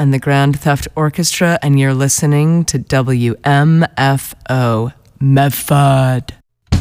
and the Grand Theft Orchestra, and you're listening to WMFO Medford.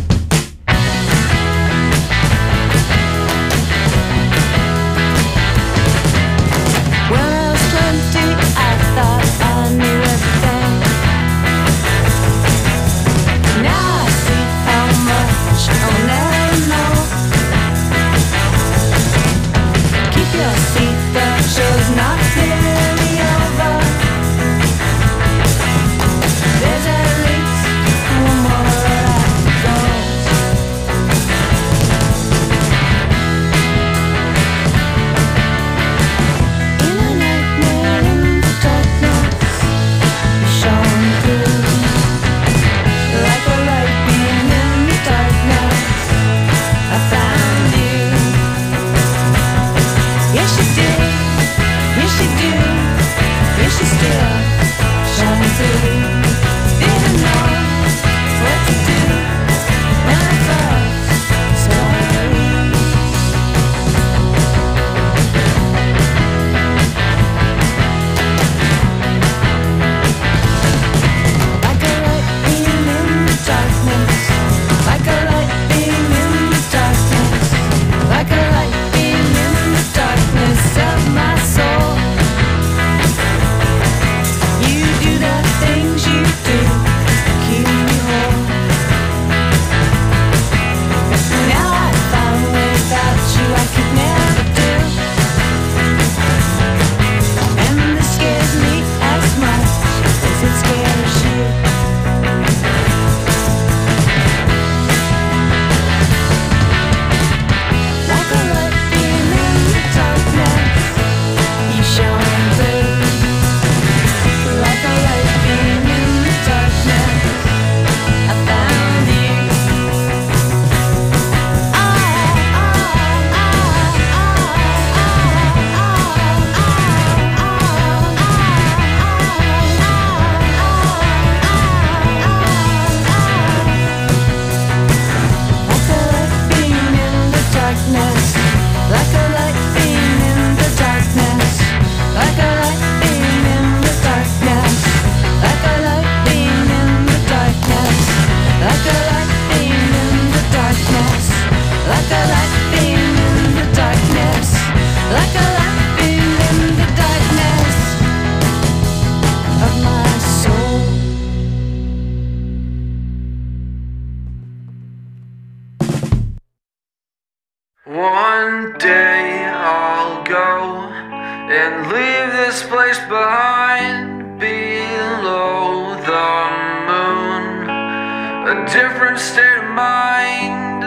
One day I'll go and leave this place behind, below the moon. A different state of mind,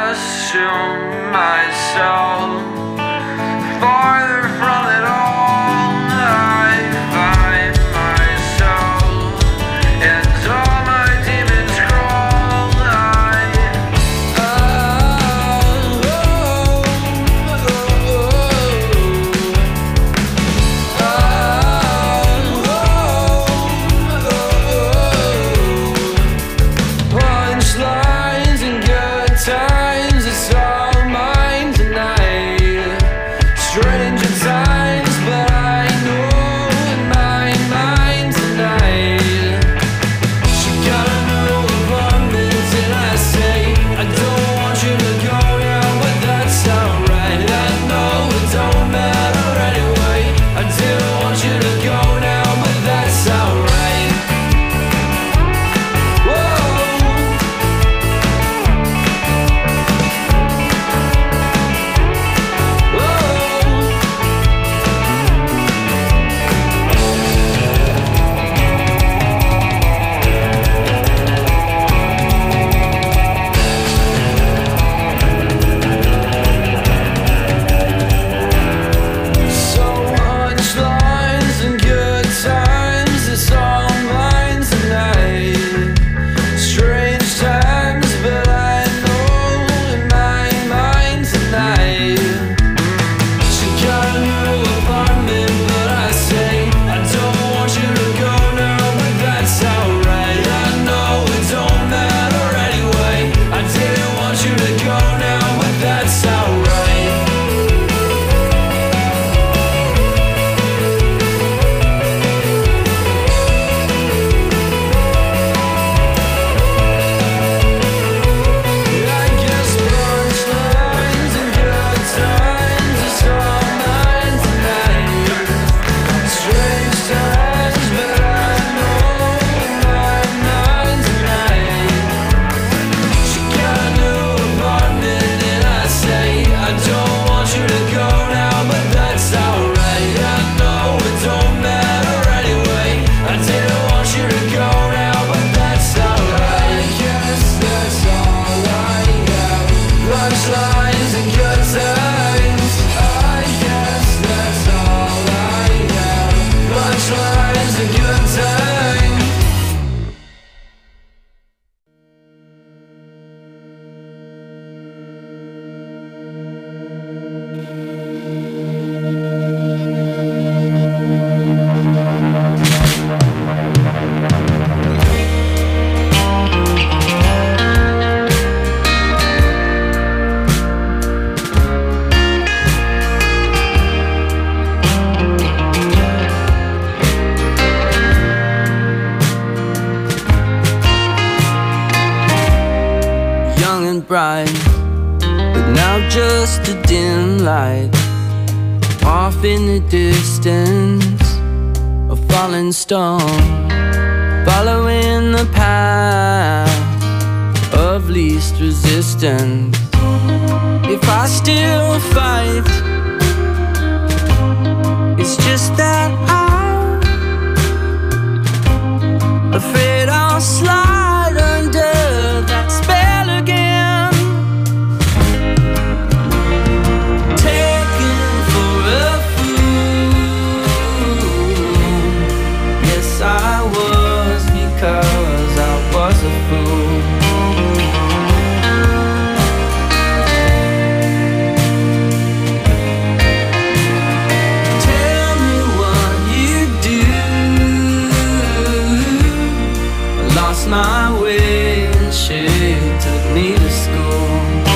assume myself farther from it all. I find myself and all my demons crawl. Punchlines and good times, it's all mine tonight. Stranger side, but now just a dim light. Off in the distance, a falling stone, following the path of least resistance. If I still fight, it's just that I'm afraid I'll slide under that spell again. Taken for a fool. Yes, I was, because I was a fool. My way and she took me to school.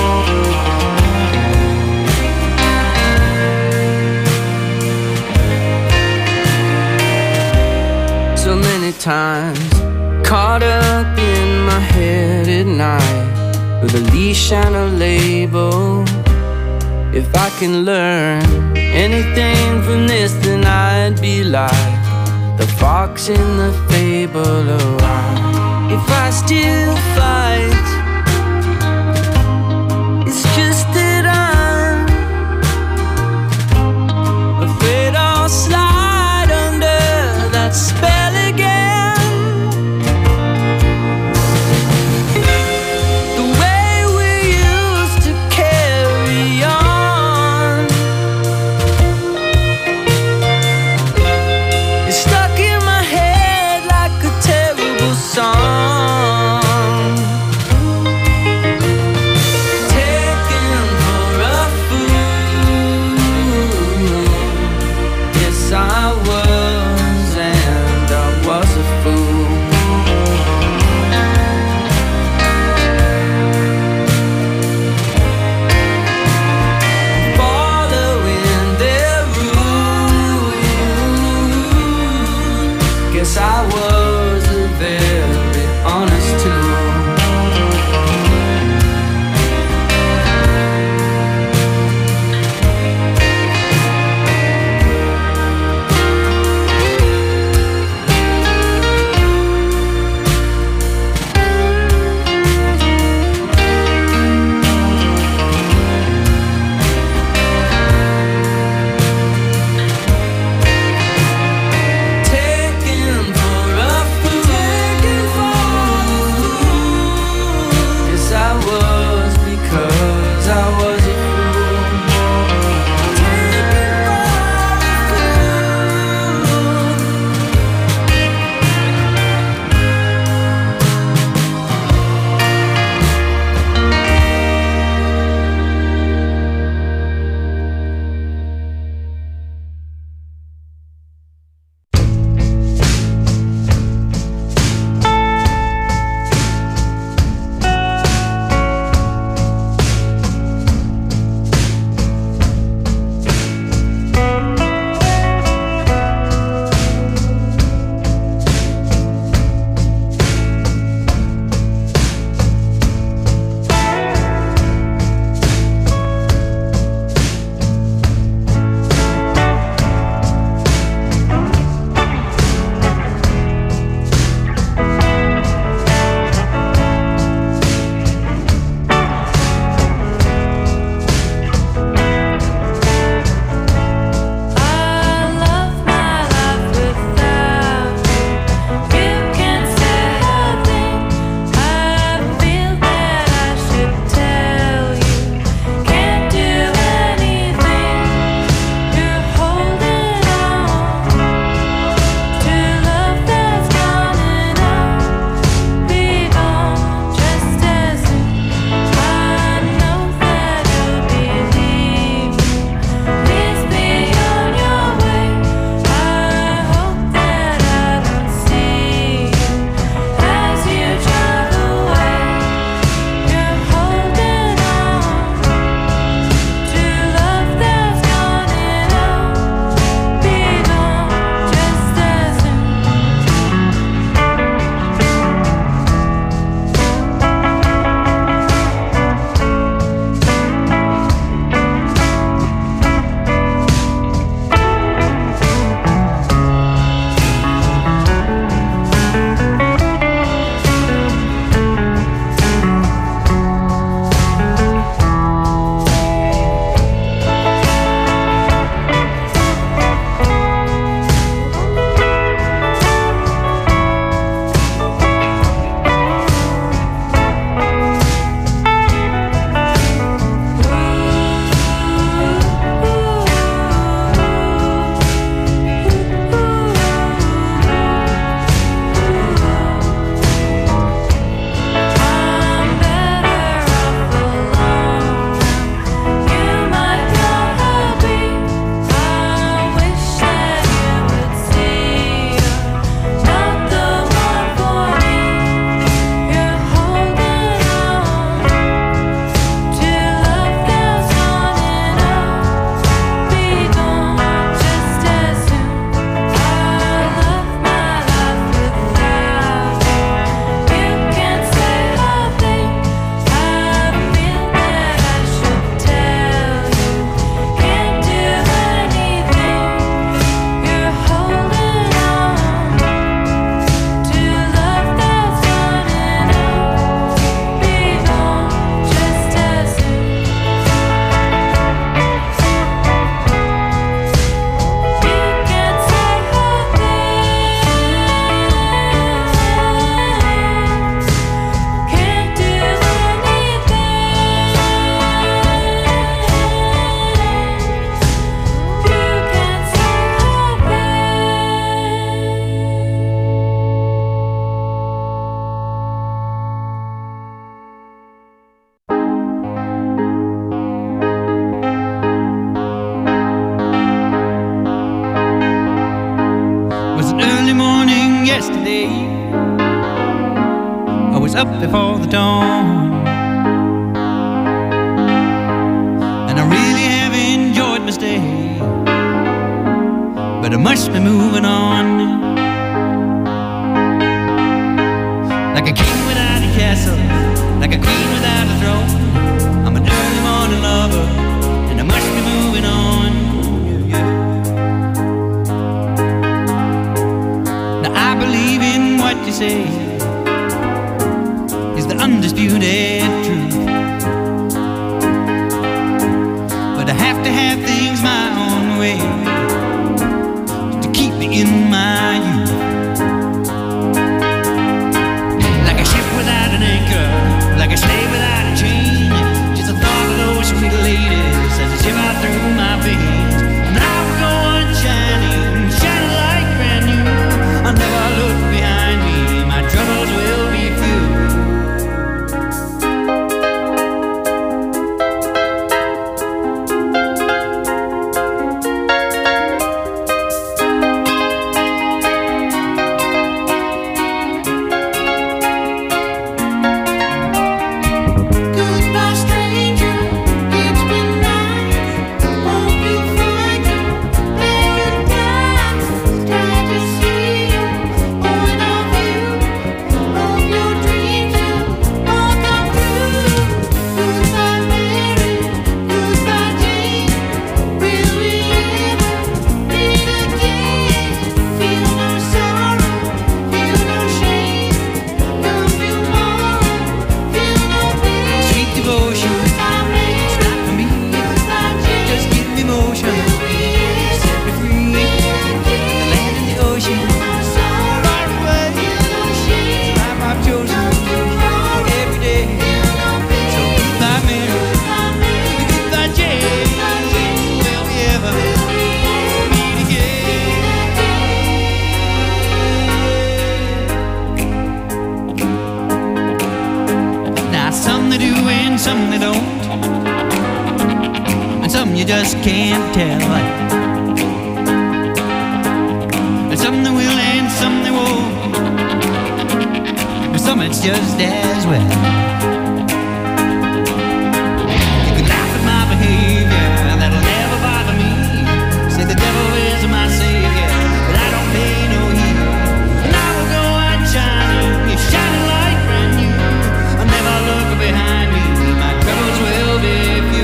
So many times caught up in my head at night, with a leash and a label. If I can learn anything from this, then I'd be like the fox in the fable. If I still fight, it's just that I'm afraid I'll slide under that spell again. The way we used to carry on is stuck in my head like a terrible song. yesterday. I was up before the dawn, and I really have enjoyed my stay, but I must be moving on. Like a king without a castle, like a queen without a throne, I'm an early morning lover, and I must be moving on. Now I believe in what you say is the undisputed truth, but I have to have things my own way to keep me in my youth. Like a ship without an anchor, like a slave without a chain, just the thought of those sweet ladies as they shiver through my veins. And I will go on shining, shining like brand new. I'll never look behind me, my troubles will be few. Goodbye, stranger. It's been nice. Hope you find your paradise. Glad to see you. Point of view. Hope your dreams will all come true. Goodbye, Mary. Goodbye, Jane. Will we ever meet again? Feel no sorrow. Feel no shame. No feel more. Feel no pain. Sweet devotion, Goodbye, Mary. it's not for me. Goodbye, Jane. Just give me motion, set me free. The land and the ocean, far away. Life I've chosen every day. So goodbye, Mary. Goodbye, Jane. Will we ever meet again? Now some they do and some they don't, and some you just can't tell. And some they will and some they won't, but some it's just as well. You can laugh at my behavior, that'll never bother me. Say the devil is my savior, but I don't pay no heed. And I will go out shining, shining like brand new. I'll never look behind me, my troubles will be few.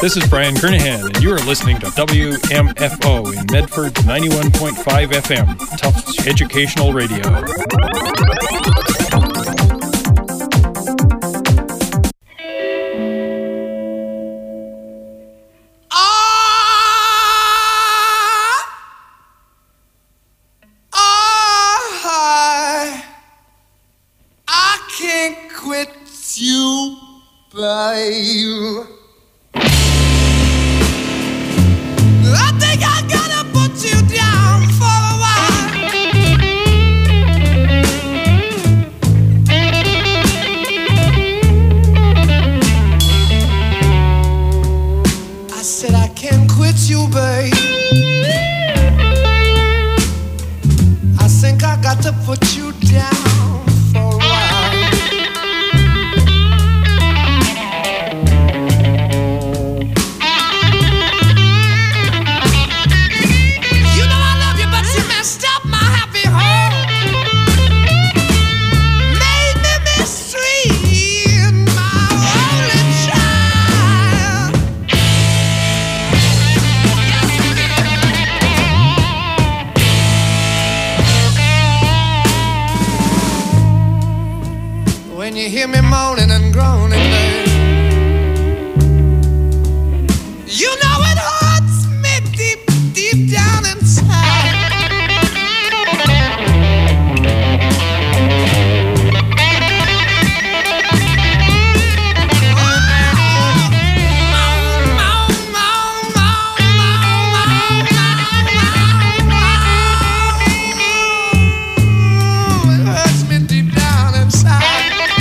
This is Brian Kernahan, and you are listening to WMFO in Medford's 91.5 FM, Tufts Educational Radio. I can't quit you, babe. I think I gotta put you down for a while. I said I can't quit you, babe. I think I got to put you down for a while. When you hear me moaning and groaning, babe, you know it hurts me deep, deep down inside. It hurts me deep down inside.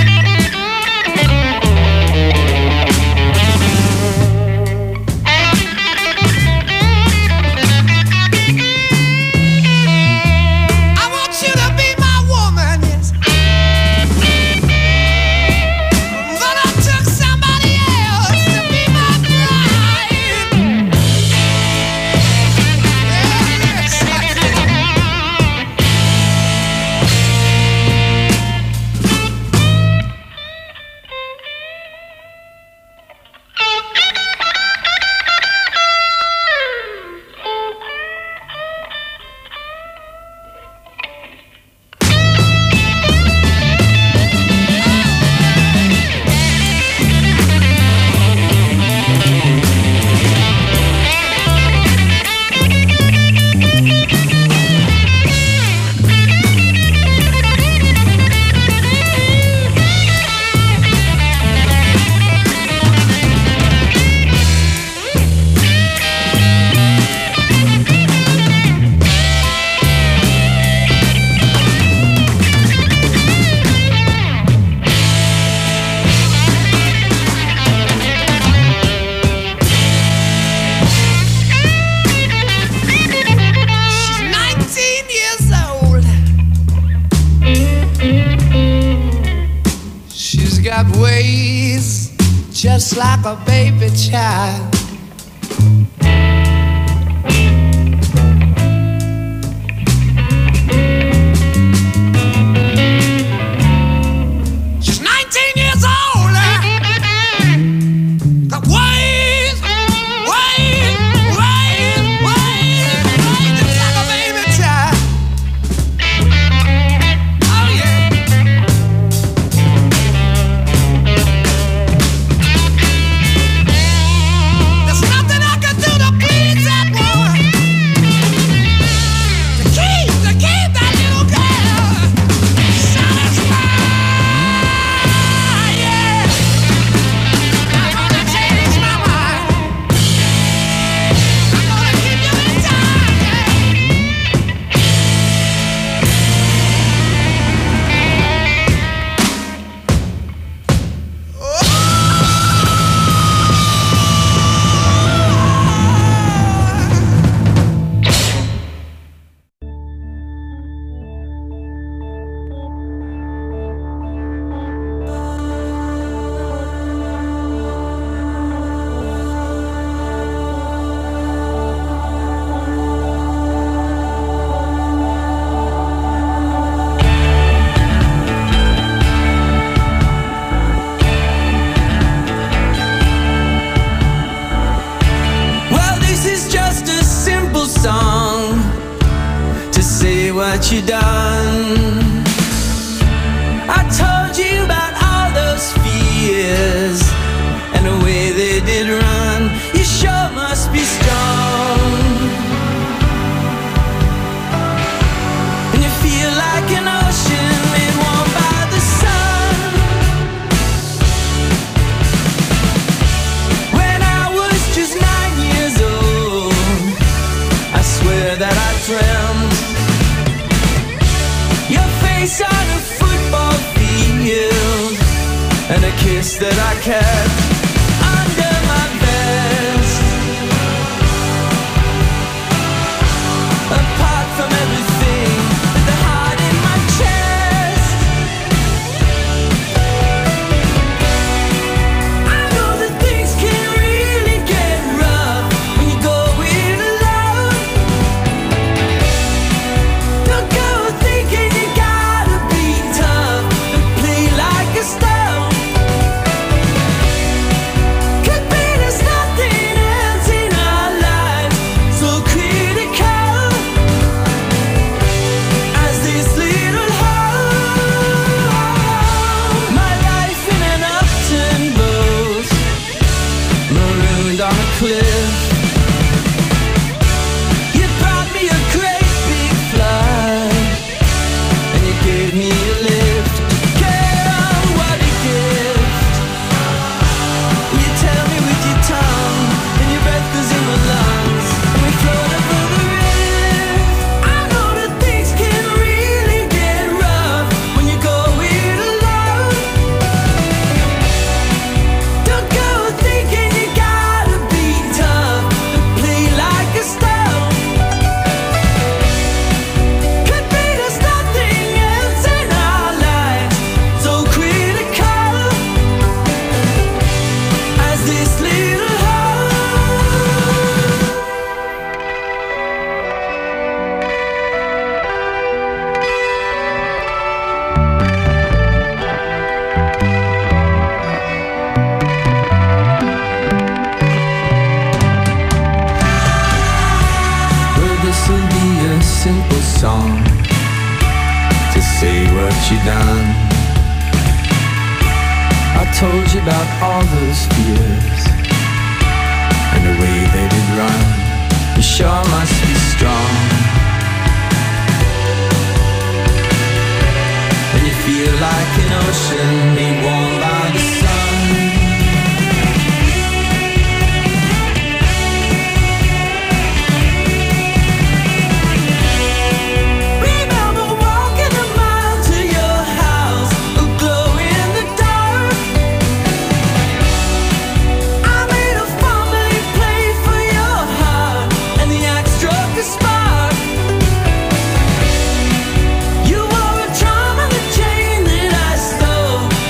Got ways just like a baby child. She's 19 years old. Got ways just like a baby child. Oh yeah. Well, this is just a simple song to say what you done. I told you about all those fears and the way they did run. You sure must be strong, and you feel like an ocean made warm by the sun. When I was just 9 years old, I swear that I dreamt your face on a football field and a kiss that I kept under my vest. Apart from everything, the heart in my chest. I know that things can really get rough when you go it alone. Don't go thinking you gotta be tough and play like a stone. Could be there's nothing else in our lives so critical as this little home. My life in an upturned boat, marooned on a cliff. You brought me a great big flood, and you gave me a lift. Girl, what a gift. You tell me with your tongue, and your breath goes in my lungs, and we float over the rift. I know that things can really get rough when you go it alone. Don't go thinking you gotta be tough and play like a stone. Could be there's nothing else in our lives so critical as this little home. Well, this'll be a simple song to say what you done. I told you about all those fears and the way they did run. You sure must be strong, and you feel like an ocean made warm by the sun. Remember walking a mile to your house, a glow in the dark. I made a family play for your heart, and the axe struck a spark. You wore a charm on the chain that I stole,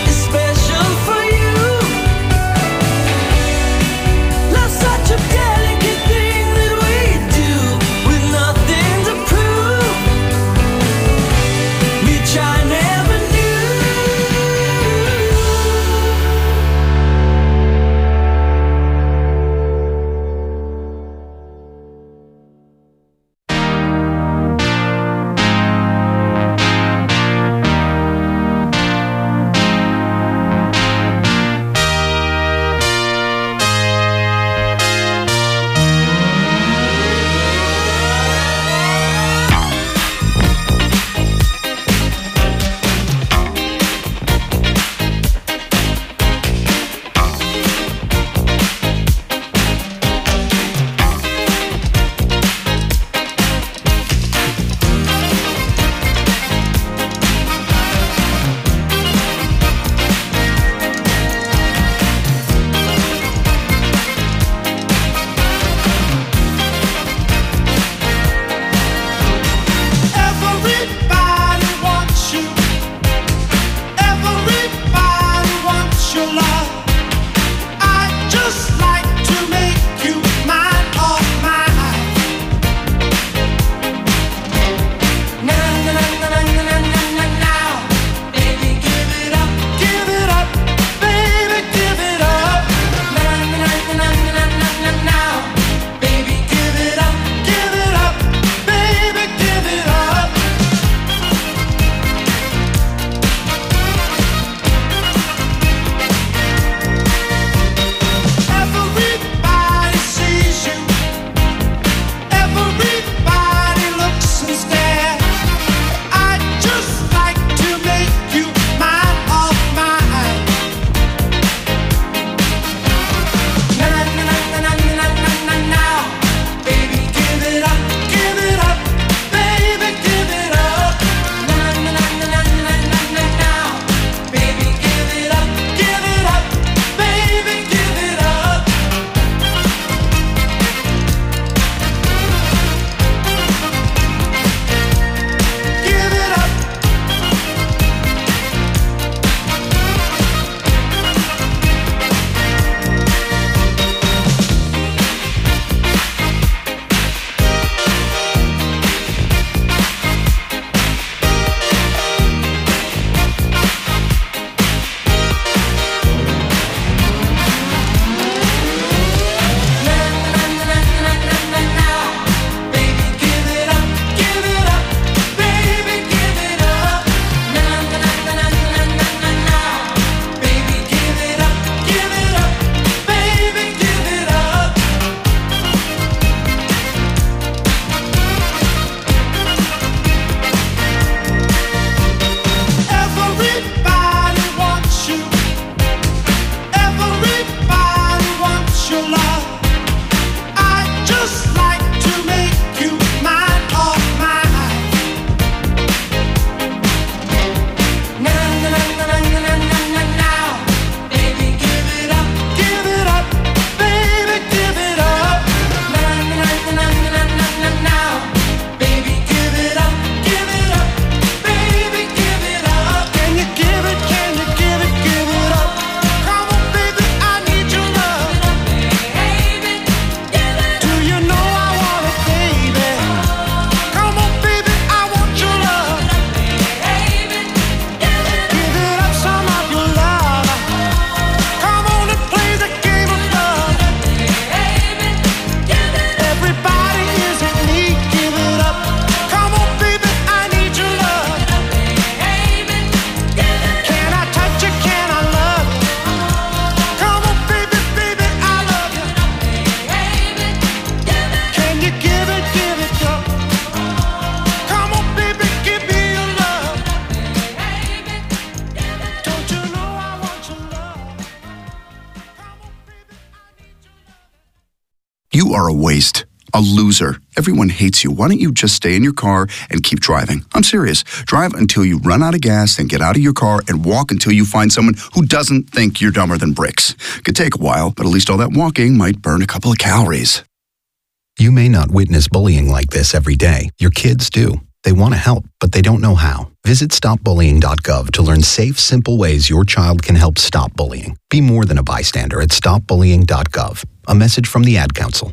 are a waste. A loser. Everyone hates you. Why don't you just stay in your car and keep driving? I'm serious. Drive until you run out of gas, then get out of your car and walk until you find someone who doesn't think you're dumber than bricks. Could take a while, but at least all that walking might burn a couple of calories. You may not witness bullying like this every day. Your kids do. They want to help, but they don't know how. Visit stopbullying.gov to learn safe, simple ways your child can help stop bullying. Be more than a bystander at stopbullying.gov. A message from the Ad Council.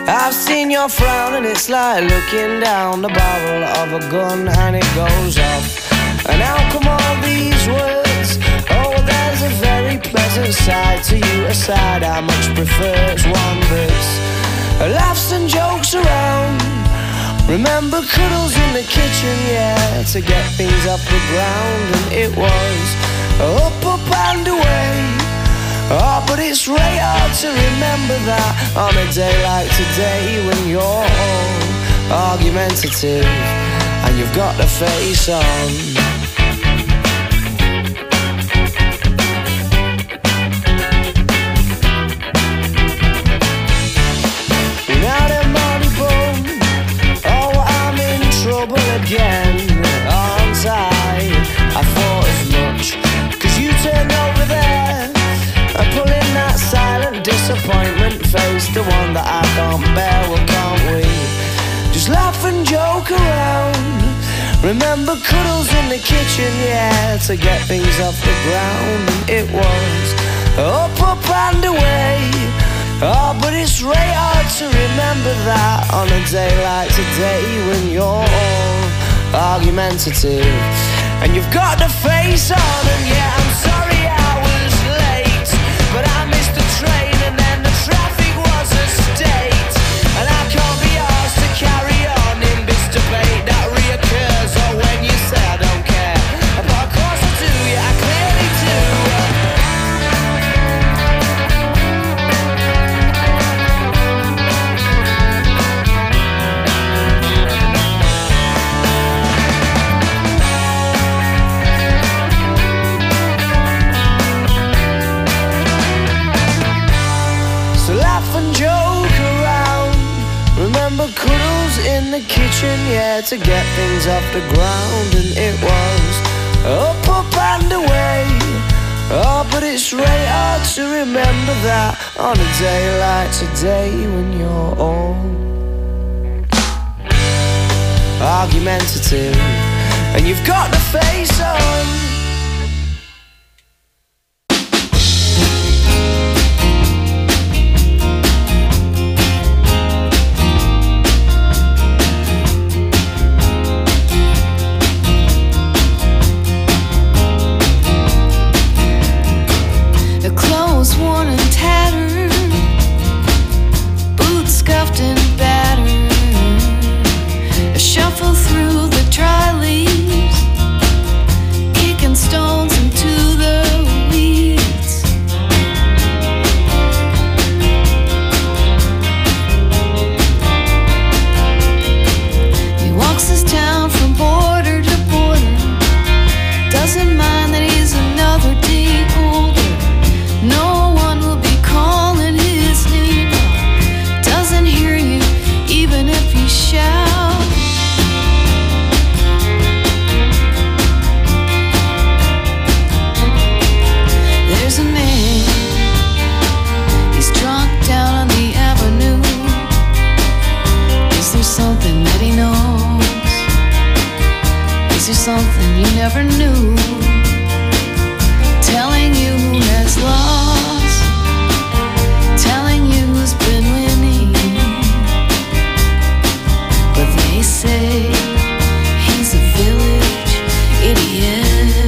I've seen your frown and it's like looking down the barrel of a gun and it goes off. And how come all these words? Oh, there's a very pleasant side to you, a side I much prefer. It's one that's laughs and jokes around. Remember cuddles in the kitchen, yeah, to get things off the ground. And it was up, up and away. Oh, but it's really hard to remember that on a day like today, when you're all argumentative and you've got the face on. Now them money bum, oh, I'm in trouble again, aren't I? I thought as much, 'cause you turned over there and pulling that silent disappointment face, the one that I can't bear. Well, can't we just laugh and joke around? Remember cuddles in the kitchen, yeah, to get things off the ground. And it was up, up and away. Oh, but it's really hard to remember that on a day like today, when you're all argumentative and you've got the face on. And yeah, I'm sorry I was late, but I missed the train and then the traffic was a state. And I can't be asked to carry on in this debate that reoccurs. Or when you say I don't care, but of course I do, yeah, I clearly do. Cuddles in the kitchen, yeah, to get things off the ground. And it was up, up and away. Oh, but it's really hard to remember that on a day like today, when you're all argumentative and you've got the face on. Worn and tattered, boots scuffed and battered, a shuffle through the dry leaves, kicking stones into the weeds. He walks his town from border to border, doesn't mind that he's another day older. No one will be calling his name, doesn't hear you even if you shout. There's a man, he's drunk down on the avenue. Is there something that he knows? Is there something you never knew? Telling you who has lost, telling you who's been winning. But they say he's a village idiot.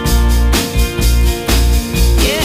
Yeah.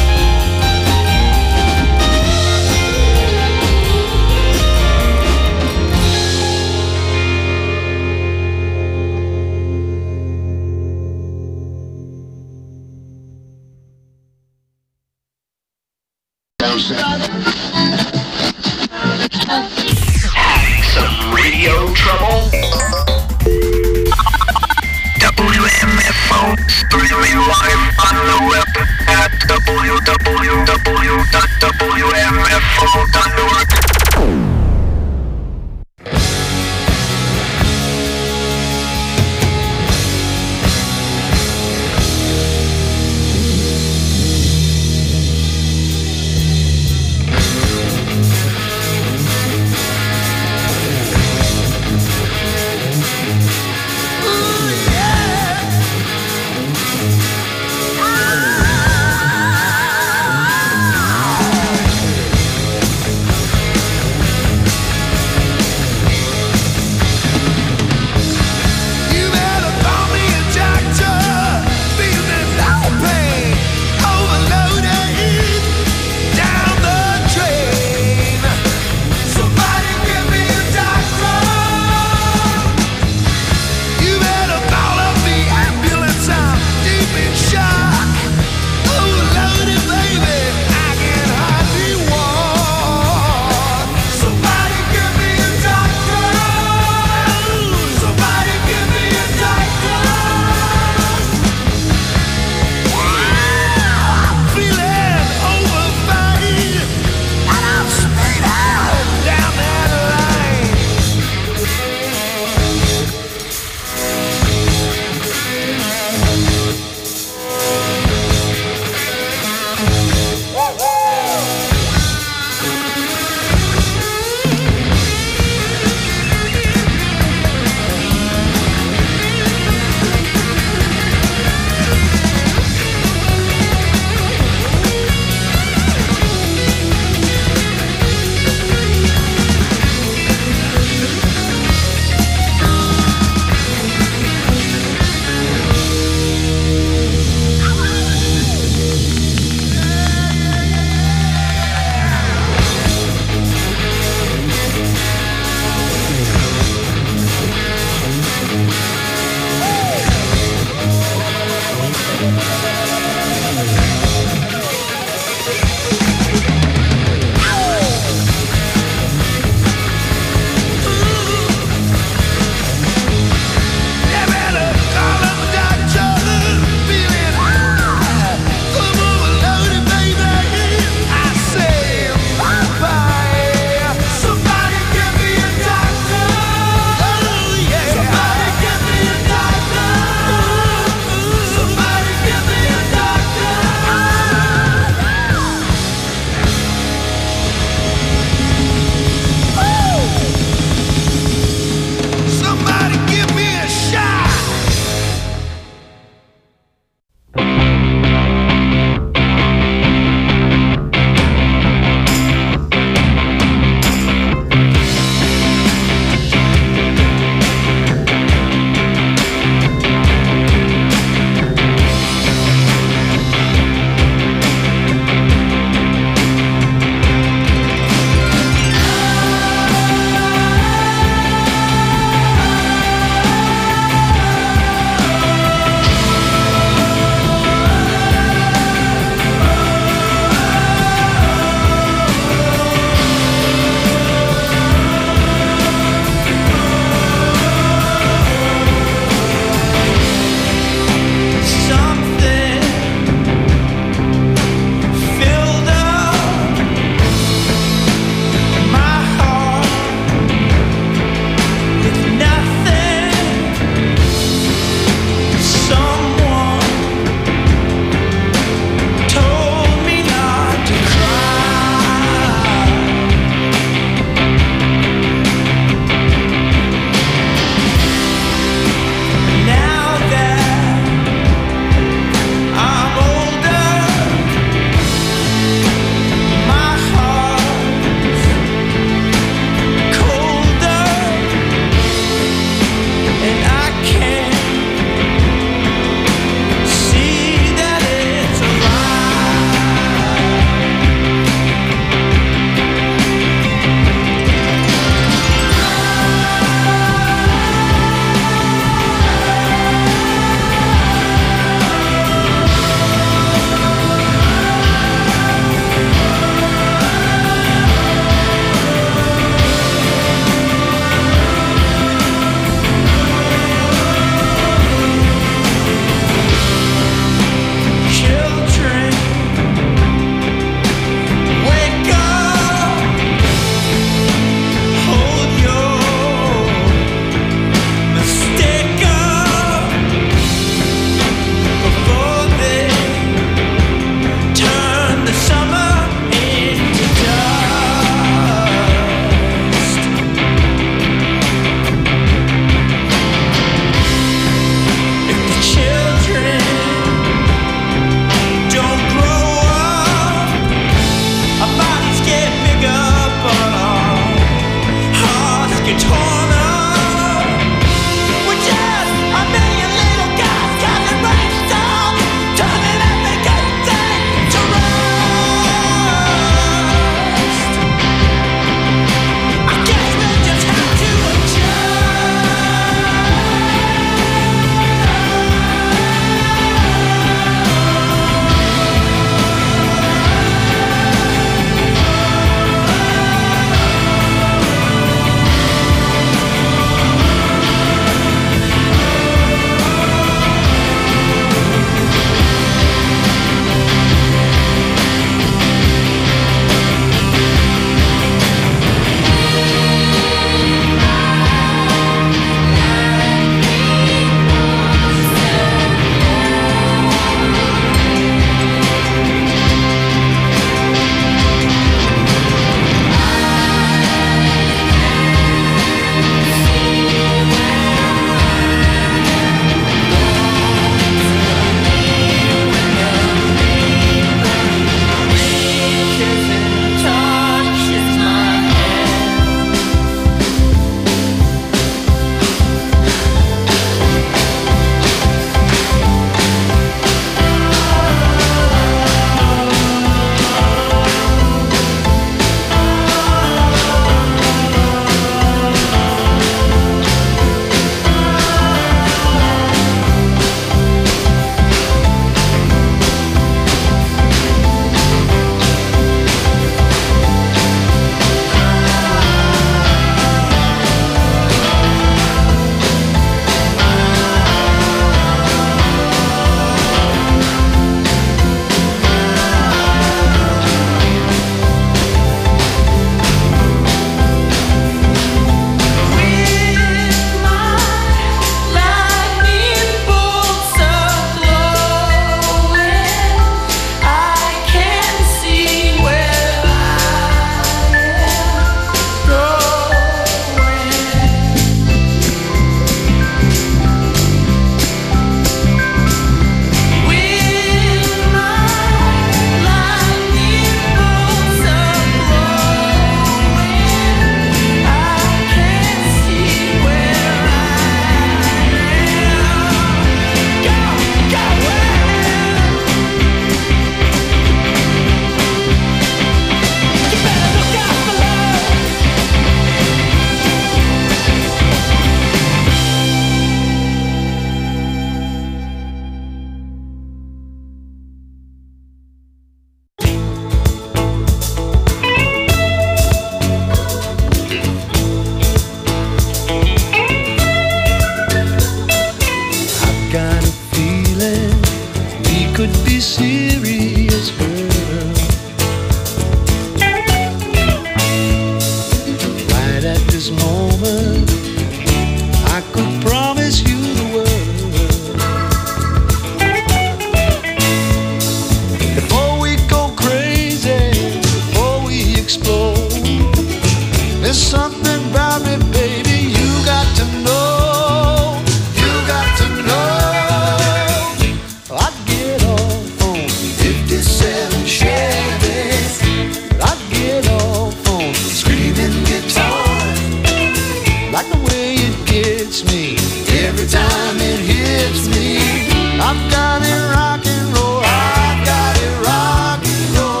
gets me. Every time it hits me, I've got it rock and roll. I've got it rock and roll.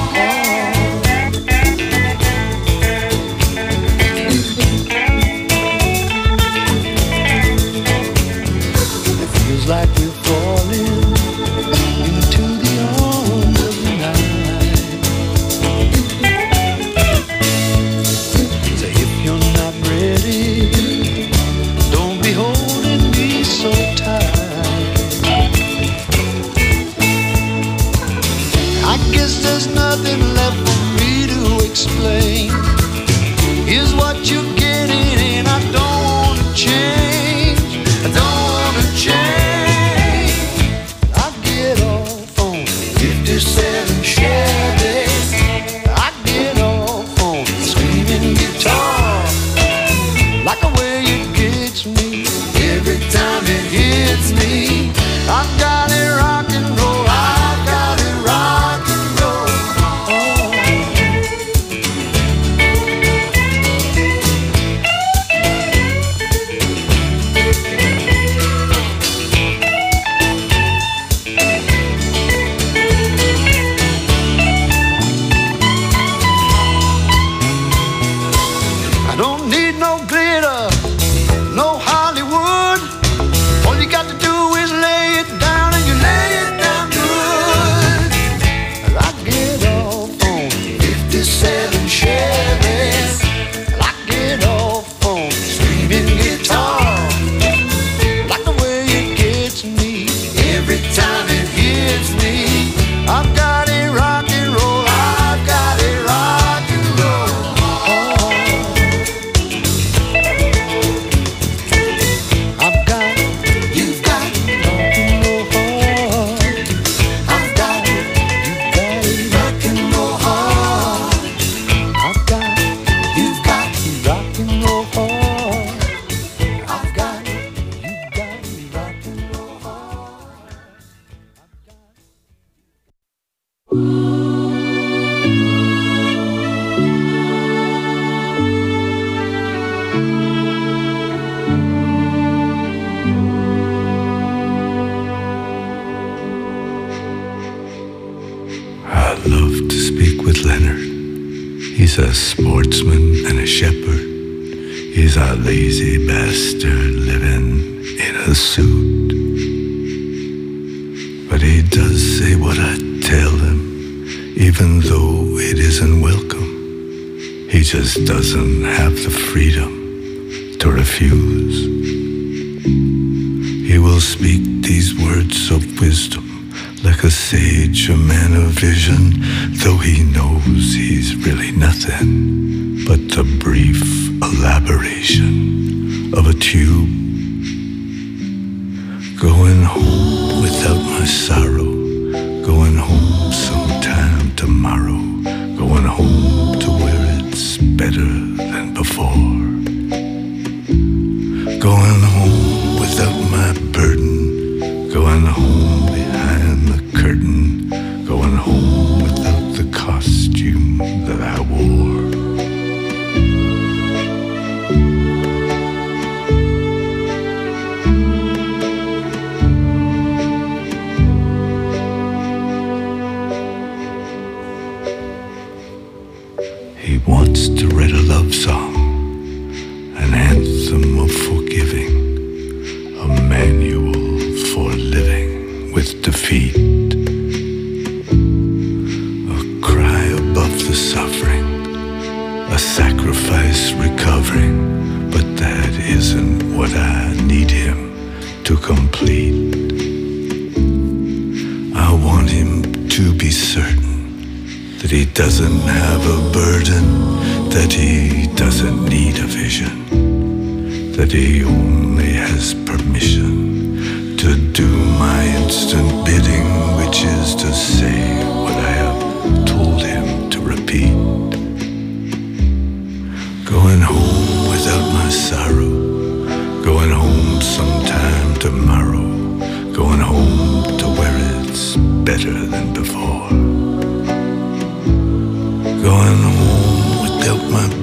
It feels like we're falling into the arms of the night. So if you're not ready, don't be holding me so tight. I guess there's nothing left for me to explain. Here's what you're getting, and I don't want to change. I don't want to change. I get off on 57 Chevy. I get off on screaming guitar. Like the way it gets me. Every time it hits me, I've got it rock and roll. I've got it rock and roll. I don't need no glitter, no Hollywood. All you got to do is lay it down, and you lay it down good. I get off on 57 Chevys. I get off on screaming guitar. Like the way it gets me. Every time it hits me, I've got it rock and roll. I've got it rock and roll. I've got, you've got rock and roll hard. I've got it, you've got it rock and roll hard. I've got, you've got rock and roll hard. I've got it, you've got rock and roll hard. I love to speak with Leonard. He's a sportsman and a shepherd. He's a lazy bastard living in a suit. But he does say what I tell him, even though it isn't welcome. He just doesn't have the freedom to refuse. He will speak these words of wisdom like a sage, a man of vision, though he knows he's really nothing but the brief elaboration of a tube. Going home without my sorrow, going home sometime tomorrow, going home to where it's better than before. Going home without my burden, going home behind the curtain, going home without the costume that I wore. He wants to write a love song, an anthem of forgiving, a manual for living with defeat, a cry above the suffering, a sacrifice recovering, but that isn't what I need him to complete. I want him to be certain that he doesn't have a burden, that he doesn't need a vision, that he only has permission to do my instant bidding, which is to say what I have told him to repeat. Going home without my sorrow, going home sometime tomorrow, going home to where it's better than before. Going home without my